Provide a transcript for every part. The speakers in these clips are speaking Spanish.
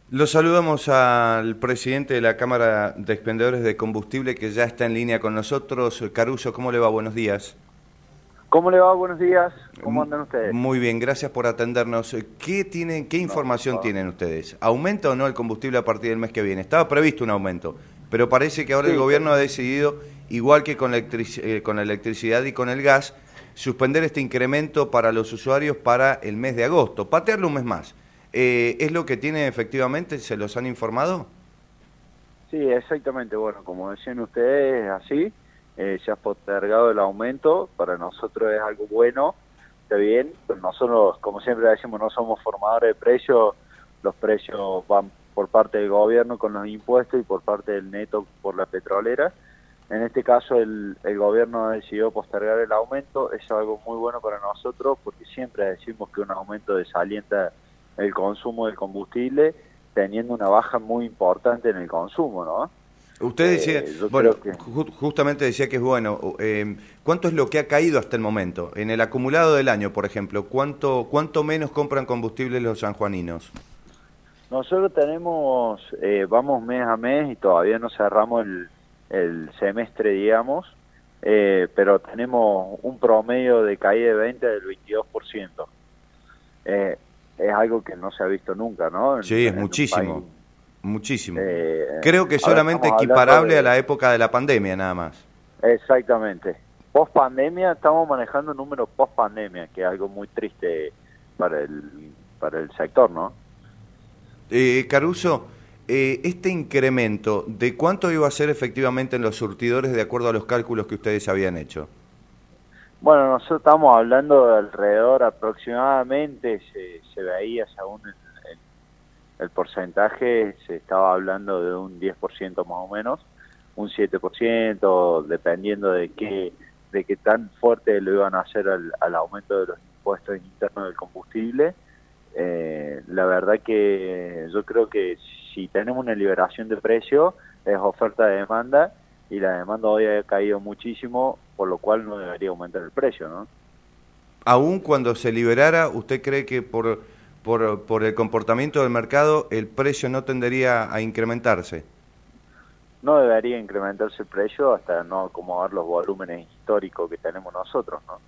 Lo saludamos al presidente de la Cámara de Expendedores de Combustible que ya está en línea con nosotros. Caruso, ¿cómo le va? Buenos días. ¿Cómo le va? Buenos días. ¿Cómo andan ustedes? Muy bien, gracias por atendernos. ¿Qué No, por información favor. tienen ustedes? ¿Aumenta o no el combustible a partir del mes que viene? Estaba previsto un aumento, pero parece que ahora el Sí, gobierno ha decidido, igual que con la electricidad y con el gas, suspender este incremento para los usuarios para el mes de agosto, patearlo un mes más. ¿Es lo que tiene efectivamente? ¿Se los han informado? sí, exactamente. Bueno, como decían ustedes, es así. Se ha postergado el aumento. Para nosotros es algo bueno, está bien. Pero nosotros, como siempre decimos, no somos formadores de precios. Los precios van por parte del gobierno con los impuestos y por parte del neto por la petrolera. En este caso, el gobierno decidió postergar el aumento. Es algo muy bueno para nosotros porque siempre decimos que un aumento desalienta el consumo del combustible, teniendo una baja muy importante en el consumo, ¿no? Usted decía, Yo bueno, creo que, justamente decía que es bueno. ¿Cuánto es lo que ha caído hasta el momento? En el acumulado del año, por ejemplo, ¿cuánto menos compran combustible los sanjuaninos? nosotros tenemos, vamos mes a mes y todavía no cerramos el semestre, digamos, pero tenemos un promedio de caída de venta del 22%. Es algo que no se ha visto nunca, ¿no? Sí, es En un país. muchísimo, muchísimo. Eh, Creo que Ahora solamente estamos hablando equiparable a de. la época de la pandemia, nada más. Exactamente. Post pandemia, estamos manejando números post pandemia, que es algo muy triste para el sector, ¿no? Caruso, este incremento, ¿de cuánto iba a ser efectivamente en los surtidores de acuerdo a los cálculos que ustedes habían hecho? Bueno, nosotros estamos hablando de alrededor aproximadamente, se veía según el porcentaje, se estaba hablando de un 10% más o menos, un 7%, dependiendo de qué tan fuerte lo iban a hacer al aumento de los impuestos internos del combustible. La verdad que yo creo que si tenemos una liberación de precio es oferta de demanda y la demanda hoy ha caído muchísimo, por lo cual no debería aumentar el precio, ¿no? Aún cuando se liberara, ¿usted cree que por el comportamiento del mercado el precio no tendería a incrementarse? No debería incrementarse el precio hasta no acomodar los volúmenes históricos que tenemos nosotros, ¿no?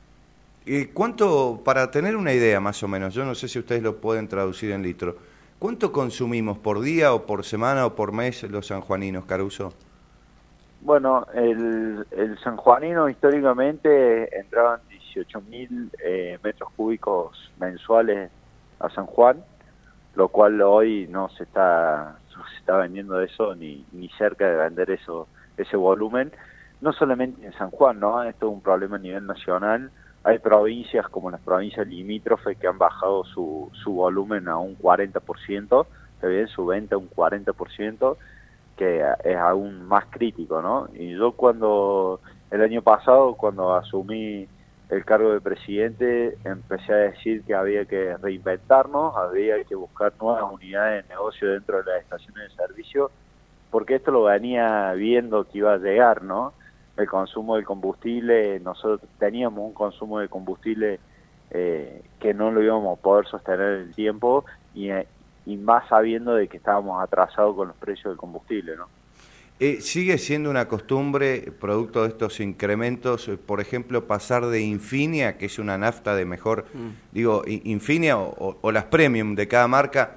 ¿Cuánto, para tener una idea más o menos, yo no sé si ustedes lo pueden traducir en litro, ¿cuánto consumimos por día o por semana o por mes los sanjuaninos, Caruso? Bueno, el sanjuanino históricamente entraban 18.000 metros cúbicos mensuales a San Juan, lo cual hoy no se está vendiendo eso ni cerca de vender ese volumen. No solamente en San Juan, ¿no? Esto es un problema a nivel nacional. Hay provincias como las provincias limítrofes que han bajado su volumen a un 40%, ¿está bien? Su venta a un 40%, que es aún más crítico, ¿no? Y yo el año pasado, cuando asumí el cargo de presidente, empecé a decir que había que reinventarnos, había que buscar nuevas unidades de negocio dentro de las estaciones de servicio, porque esto lo venía viendo que iba a llegar, ¿no? El consumo del combustible, nosotros teníamos un consumo de combustible que no lo íbamos a poder sostener en el tiempo y más sabiendo de que estábamos atrasados con los precios del combustible, ¿no? ¿Sigue siendo una costumbre, producto de estos incrementos, por ejemplo, pasar de Infinia, que es una nafta de mejor, digo, Infinia o las premium de cada marca,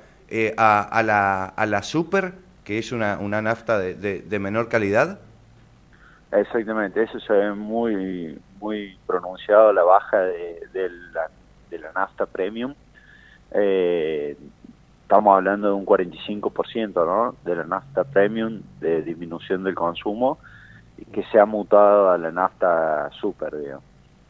a la Super, que es una nafta de menor calidad? Exactamente, eso se ve muy muy pronunciado, la baja de la nafta premium. Eh, Estamos hablando de un 45%, ¿no? De la nafta premium, de disminución del consumo, que se ha mutado a la nafta super, digamos.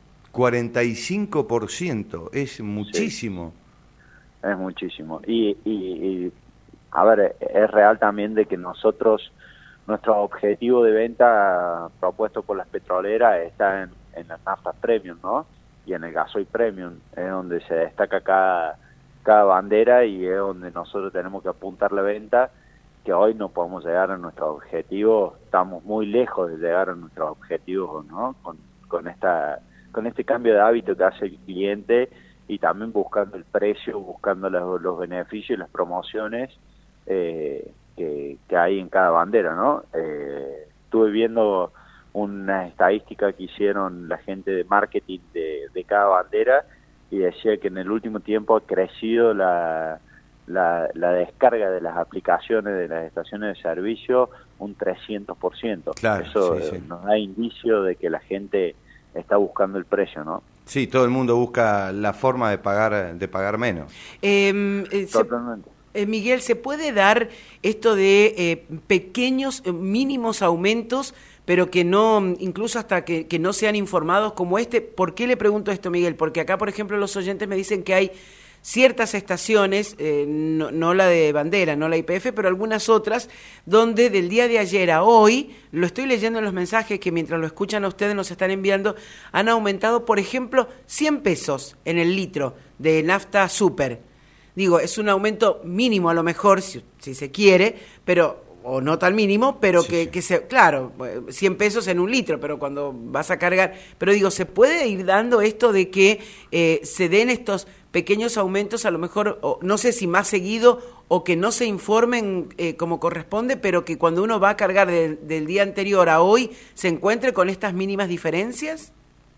45%, es Sí, muchísimo. es muchísimo. A ver, es real también de que nuestro objetivo de venta propuesto por las petroleras está en las naftas premium, ¿no? Y en el gasoil premium, es donde se destaca cada bandera y es donde nosotros tenemos que apuntar la venta, que hoy no podemos llegar a nuestros objetivos, estamos muy lejos de llegar a nuestros objetivos, ¿no? Con este cambio de hábito que hace el cliente y también buscando el precio, buscando los beneficios y las promociones que hay en cada bandera, ¿no? Estuve viendo una estadística que hicieron la gente de marketing de cada bandera y decía que en el último tiempo ha crecido la descarga de las aplicaciones de las estaciones de servicio un 300%. Claro, eso sí. nos da indicio de que la gente está buscando el precio, ¿no? Sí, todo el mundo busca la forma de pagar menos. Totalmente. Miguel, ¿se puede dar esto de pequeños, mínimos aumentos, pero que no, incluso hasta que no sean informados como este? ¿Por qué le pregunto esto, Miguel? Porque acá, por ejemplo, los oyentes me dicen que hay ciertas estaciones, no la de bandera, no la YPF, pero algunas otras, donde del día de ayer a hoy, lo estoy leyendo en los mensajes que mientras lo escuchan a ustedes nos están enviando, han aumentado, por ejemplo, 100 pesos en el litro de nafta super. Digo, es un aumento mínimo a lo mejor, si se quiere, pero o no tan mínimo, pero sí. que se, claro, 100 pesos en un litro, pero cuando vas a cargar, pero digo, ¿se puede ir dando esto de que se den estos pequeños aumentos, a lo mejor, no sé si más seguido, o que no se informen como corresponde, pero que cuando uno va a cargar del día anterior a hoy, se encuentre con estas mínimas diferencias?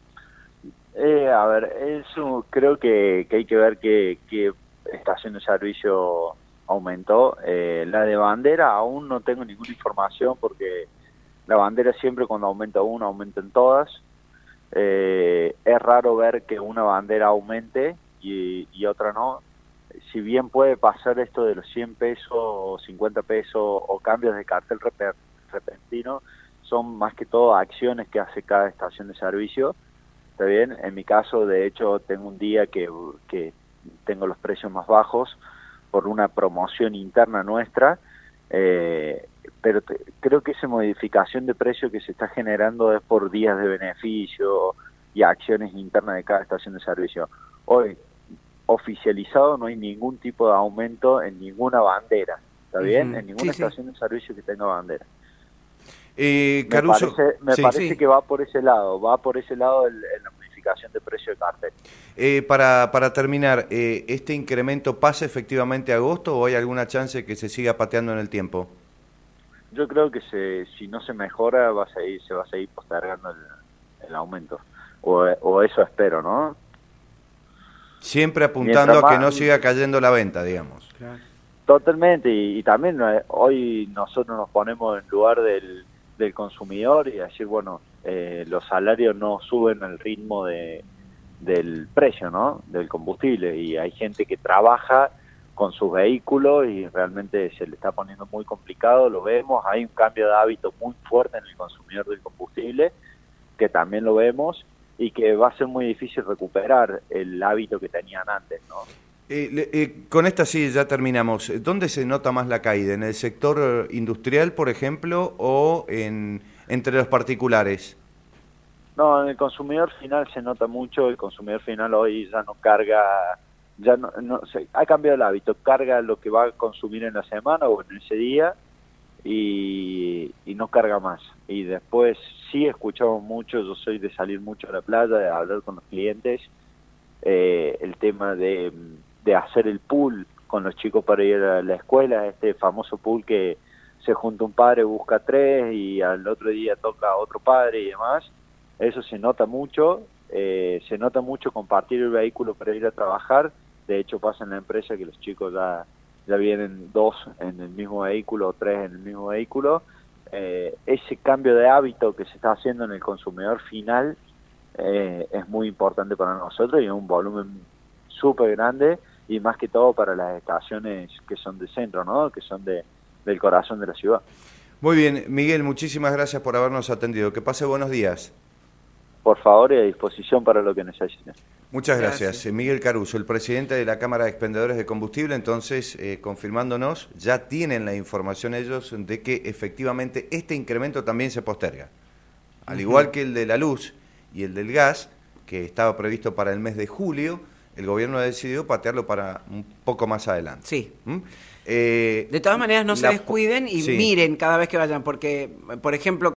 A ver, eso creo que hay que ver que estación de servicio aumentó. La de bandera aún no tengo ninguna información porque la bandera siempre cuando aumenta una, aumentan todas. Es raro ver que una bandera aumente y otra no. Si bien puede pasar esto de los 100 pesos o 50 pesos o cambios de cartel repentino, son más que todo acciones que hace cada estación de servicio. ¿Está bien? En mi caso, de hecho, tengo un día que tengo los precios más bajos por una promoción interna nuestra, pero creo que esa modificación de precio que se está generando es por días de beneficio y acciones internas de cada estación de servicio. Hoy, oficializado, no hay ningún tipo de aumento en ninguna bandera, ¿está bien? En ninguna estación de servicio que tenga bandera. Caruso, me parece que va por ese lado la modificación de precio de cartel. Para terminar, ¿este incremento pasa efectivamente a agosto o hay alguna chance que se siga pateando en el tiempo? Yo creo que si no se mejora se va a seguir postergando el aumento, o eso espero, ¿no? Siempre apuntando a que no siga cayendo la venta, digamos. Claro. Totalmente, y también hoy nosotros nos ponemos en lugar del consumidor y decir, bueno, los salarios no suben al ritmo del precio, ¿no? Del combustible, y hay gente que trabaja con sus vehículos y realmente se le está poniendo muy complicado, lo vemos, hay un cambio de hábito muy fuerte en el consumidor del combustible, que también lo vemos, y que va a ser muy difícil recuperar el hábito que tenían antes, ¿no? Con esta sí, ya terminamos. ¿Dónde se nota más la caída? ¿En el sector industrial, por ejemplo, o entre los particulares? No, en el consumidor final se nota mucho. El consumidor final hoy ya no carga, ha cambiado el hábito, carga lo que va a consumir en la semana o en ese día y no carga más. Y después sí escuchamos mucho, yo soy de salir mucho a la playa, de hablar con los clientes, el tema de hacer el pool con los chicos para ir a la escuela, este famoso pool que se junta un padre, busca tres y al otro día toca otro padre y demás. Eso se nota mucho compartir el vehículo para ir a trabajar. De hecho pasa en la empresa que los chicos ya vienen dos en el mismo vehículo o tres en el mismo vehículo. Ese cambio de hábito que se está haciendo en el consumidor final es muy importante para nosotros y es un volumen súper grande, y más que todo para las estaciones que son de centro, ¿no? Que son del corazón de la ciudad. Muy bien, Miguel, muchísimas gracias por habernos atendido. Que pase buenos días. Por favor, y a disposición para lo que necesiten. Muchas gracias. Miguel Caruso, el presidente de la Cámara de Expendedores de Combustible, entonces confirmándonos, ya tienen la información ellos de que efectivamente este incremento también se posterga. Al igual que el de la luz y el del gas, que estaba previsto para el mes de julio, el gobierno ha decidido patearlo para un poco más adelante. Sí. De todas maneras, no se descuiden y miren cada vez que vayan, porque, por ejemplo,